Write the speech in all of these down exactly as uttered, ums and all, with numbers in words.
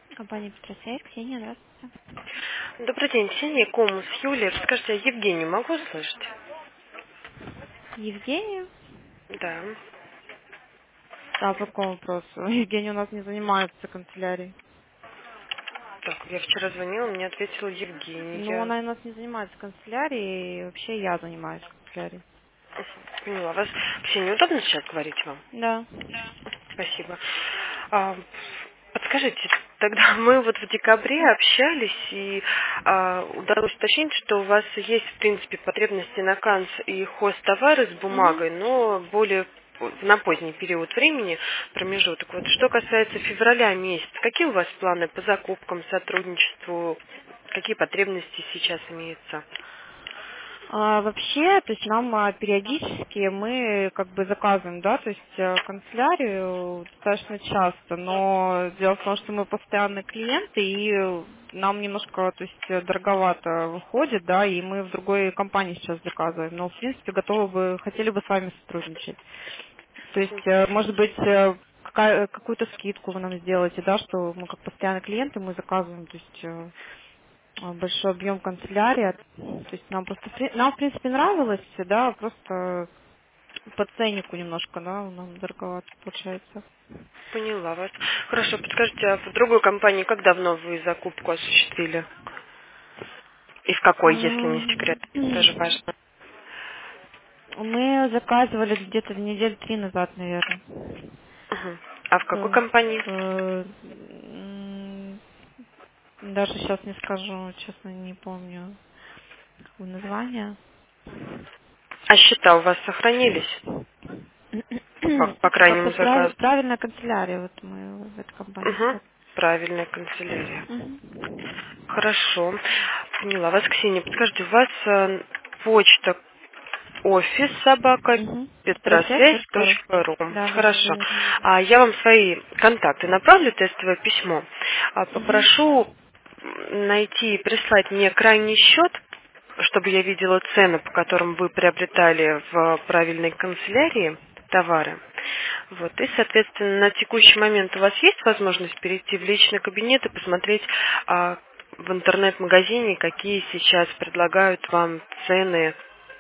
Компания Петросвет, Ксения, здравствуйте. Добрый день, Ксения Комус, Юлия. Скажите, я Евгению могу слышать? Евгения? Да. Да, по какому вопросу? Евгения у нас не занимается канцелярией. Так, я вчера звонила, мне ответила Ну, Евгения. она у нас не занимается канцелярией, и вообще я занимаюсь канцелярией. Поняла вас. Ксения, удобно сейчас говорить вам? Да. Спасибо. А, подскажите, тогда мы вот в декабре общались, и а, удалось уточнить, что у вас есть, в принципе, потребности на канц и хост-товары с Угу. бумагой, но более на поздний период времени, промежуток. Вот что касается февраля месяца, какие у вас планы по закупкам, сотрудничеству, какие потребности сейчас имеются? А, вообще, то есть нам а, периодически мы как бы заказываем, да, то есть э, канцелярию достаточно часто, но дело в том, что мы постоянные клиенты и нам немножко, то есть э, дороговато выходит, да, и мы в другой компании сейчас заказываем, но в принципе готовы бы, хотели бы с вами сотрудничать. То есть, э, может быть, э, какая- какую-то скидку вы нам сделаете, да, что мы как постоянные клиенты, мы заказываем, то есть э, а, большой объем канцелярии. То есть нам просто, в при- нам в принципе нравилось, да, просто по ценнику немножко, да, нам дороговато получается. Поняла вас. Хорошо, подскажите, а в другой компании как давно вы закупку осуществили? И в какой, если не Ам, секрет? Тоже важно. Мы заказывали где-то недели три назад, наверное. Мгм. А в какой С- компании? с, м, Даже сейчас не скажу, честно, не помню какое название. А счета у вас сохранились? По, по крайнему Просто прав- заказу. правильная канцелярия, вот мы в этой компании Угу. сейчас. Правильная канцелярия. Мгм. Хорошо. Поняла вас, Ксения. Подскажите, у вас э, почта офис собака Угу. петросвязь Петросвязь точка ру. точка ру. Да, да, да, все Хорошо. верно. А я вам свои контакты направлю, тестовое письмо. А, Угу. Попрошу найти и прислать мне крайний счет, чтобы я видела цены, по которым вы приобретали в правильной канцелярии товары. Вот. И, соответственно, на текущий момент у вас есть возможность перейти в личный кабинет и посмотреть а, в интернет-магазине, какие сейчас предлагают вам цены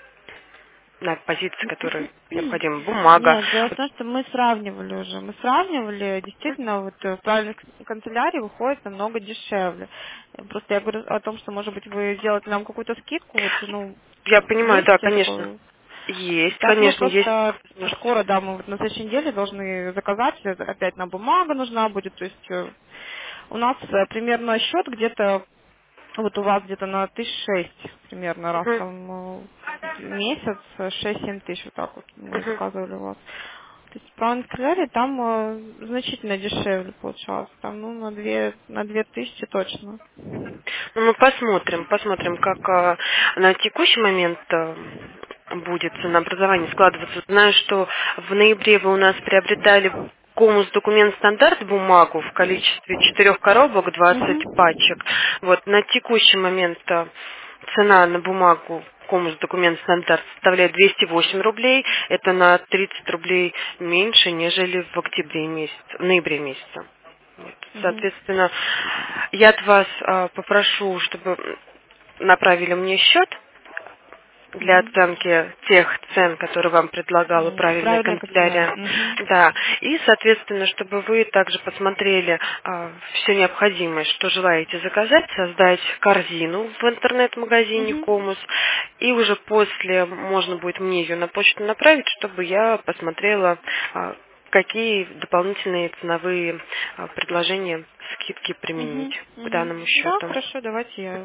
на позиции, которые необходимы. Бумага. Нет, дело в Вот. том, что мы сравнивали уже. Мы сравнивали, действительно, вот э, в правильной к- канцелярии выходит намного дешевле. Э, Просто я говорю о том, что, может быть, вы сделаете нам какую-то скидку, вот, ну, Я понимаю, есть да, конечно. такое? Есть, Так мы конечно, есть просто возможность. скоро, да, мы вот на следующей неделе должны заказать, э, опять нам бумага нужна будет, то есть э, у нас э, примерно счет где-то, вот у вас где-то на тысяч шесть примерно раз Мгм, там э, в месяц, э, шесть-семь тысяч вот так вот мы мгм. заказывали у вас. То есть по канцелярии там э, значительно дешевле получалось, там ну на две, на две тысячи точно. Ну, мы посмотрим, посмотрим, как а, на текущий момент а, будет ценообразование складываться. Знаю, что в ноябре вы у нас приобретали комус документ стандарт бумагу в количестве четырех коробок, двадцать Мгм. пачек. Вот на текущий момент а, цена на бумагу комус документ стандарт составляет двести восемь рублей. Это на тридцать рублей меньше, нежели в октябре месяце, ноябре месяце. Вот. Мгм. Соответственно, я от вас а, попрошу, чтобы направили мне счет для Мгм. оценки тех цен, которые вам предлагала М, правильная Правильная канцелярия. канцелярия. Мгм. Да. И, соответственно, чтобы вы также посмотрели все необходимое, что желаете заказать, создать корзину в интернет-магазине Мгм. Комус. И уже после можно будет мне ее на почту направить, чтобы я посмотрела, а, какие дополнительные ценовые а, предложения, скидки применить Мгм. к Мгм. данному Да, счету. хорошо, давайте я,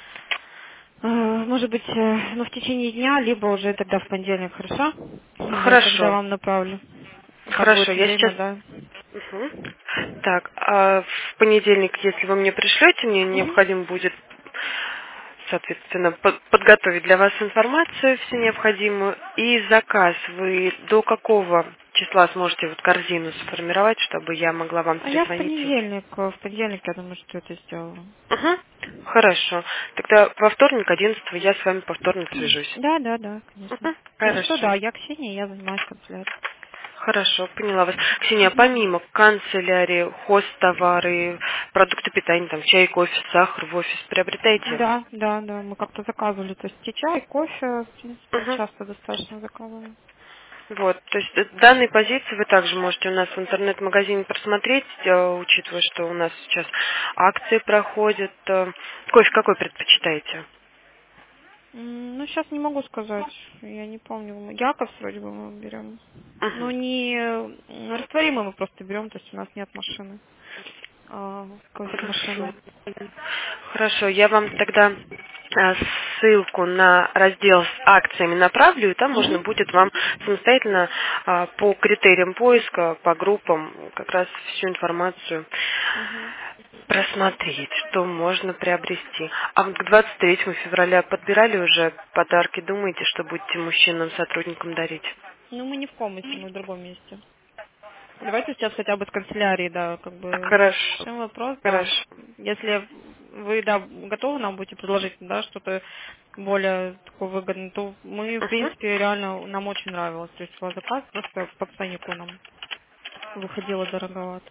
э, может быть, э, ну, в течение дня, либо уже тогда в понедельник, хорошо? Я тогда Хорошо. вам направлю. Как Хорошо, будет я сейчас... время, да. Мгм. Так, а в понедельник, если вы мне пришлете, мне Мгм. необходимо будет, соответственно, по- подготовить для вас информацию всю необходимую. И заказ вы до какого числа сможете вот корзину сформировать, чтобы я могла вам А я в перезвонить? понедельник, э, в понедельник, я думаю, что это сделаю. Угу. Хорошо. Тогда во вторник, одиннадцатого, я с вами повторно свяжусь. Да, да, да, конечно. Угу. Хорошо, Хорошо. да, я Ксения, я занимаюсь канцелярией. Хорошо, поняла вас. Ксения, помимо канцелярии, хозтовары, продукты питания, там чай, кофе, сахар в офис приобретаете? Да, да, да, мы как-то заказывали, то есть и чай, и кофе, в принципе, Угу. часто достаточно заказываем. Вот, то есть э, данные позиции вы также можете у нас в интернет-магазине просмотреть, э, учитывая, что у нас сейчас акции проходят. э. Кофе какой предпочитаете? М, Ну, сейчас не могу сказать, я не помню. Якобс вроде бы мы берем. Ну, Мгм. не м, растворимый мы просто берем, то есть у нас нет машины, а, Хорошо. кофемашины. Хорошо, я вам тогда а, ссылку на раздел с акциями направлю, и там можно Угу. будет вам самостоятельно а, по критериям поиска, по группам как раз всю информацию Угу. просмотреть, что можно приобрести. А вот к двадцать третьему февраля подбирали уже подарки, думаете, что будете мужчинам, сотрудникам дарить? Ну, мы не в комнате, мы в другом месте. Давайте сейчас хотя бы с канцелярии, да, как бы Хорошо, решим вопрос, да. хорошо. Если вы, да, готовы нам будете предложить, да, что-то более такое выгодное, то мы, в Мгм. принципе, реально, нам очень нравилось. То есть ваш заказ просто по ценнику нам выходило дороговато.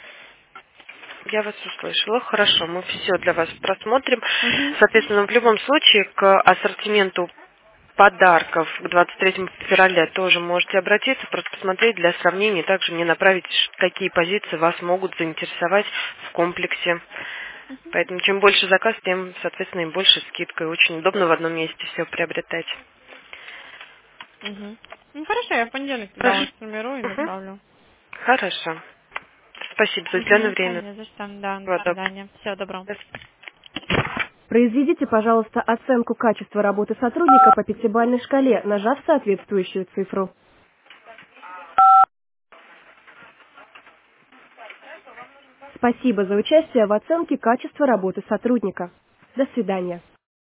Я вас услышала. Хорошо, мы все для вас просмотрим. Угу. Соответственно, в любом случае к ассортименту подарков к двадцать третьему февраля тоже можете обратиться, просто посмотреть для сравнения, также мне направить, ш- какие позиции вас могут заинтересовать в комплексе. Поэтому чем больше заказ, тем, соответственно, и больше скидка. И очень удобно в одном месте все приобретать. Угу. Ну, хорошо, я в понедельник тогда Хорошо. вас сформирую и Мгм. направлю. Хорошо. Спасибо за уделенное Угу. время. Не за что, да, до Всего доброго. свидания. Всего доброго. До свидания. Произведите, пожалуйста, оценку качества работы сотрудника по пятибалльной шкале, нажав соответствующую цифру. Спасибо за участие в оценке качества работы сотрудника. До свидания.